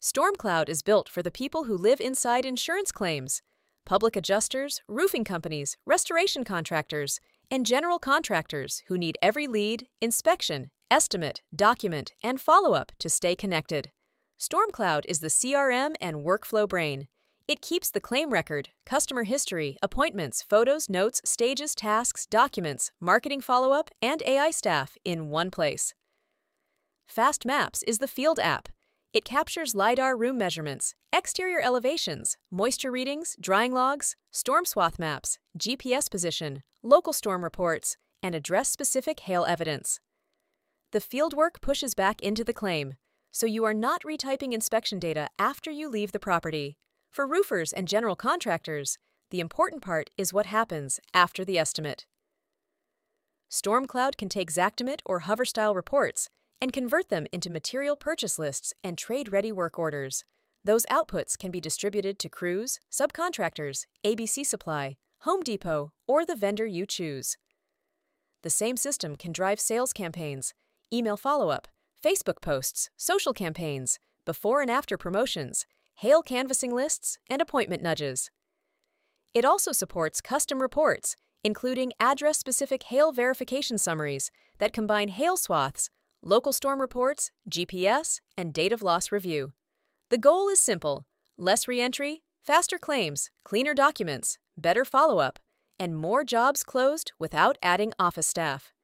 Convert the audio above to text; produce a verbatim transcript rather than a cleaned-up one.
StormCloud is built for the people who live inside insurance claims. Public adjusters, roofing companies, restoration contractors, and general contractors who need every lead, inspection, estimate, document, and follow-up to stay connected. StormCloud is the C R M and workflow brain. It keeps the claim record, customer history, appointments, photos, notes, stages, tasks, documents, marketing follow-up, and A I staff in one place. Fast Maps is the field app. It captures LiDAR room measurements, exterior elevations, moisture readings, drying logs, storm swath maps, G P S position, local storm reports, and address-specific hail evidence. The fieldwork pushes back into the claim, so you are not retyping inspection data after you leave the property. For roofers and general contractors, the important part is what happens after the estimate. StormCloud can take Xactimate or Hover-style reports and convert them into material purchase lists and trade-ready work orders. Those outputs can be distributed to crews, subcontractors, A B C Supply, Home Depot, or the vendor you choose. The same system can drive sales campaigns, email follow-up, Facebook posts, social campaigns, before and after promotions, hail canvassing lists, and appointment nudges. It also supports custom reports, including address-specific hail verification summaries that combine hail swaths, local storm reports, G P S, and date of loss review. The goal is simple: less re-entry, faster claims, cleaner documents, better follow-up, and more jobs closed without adding office staff.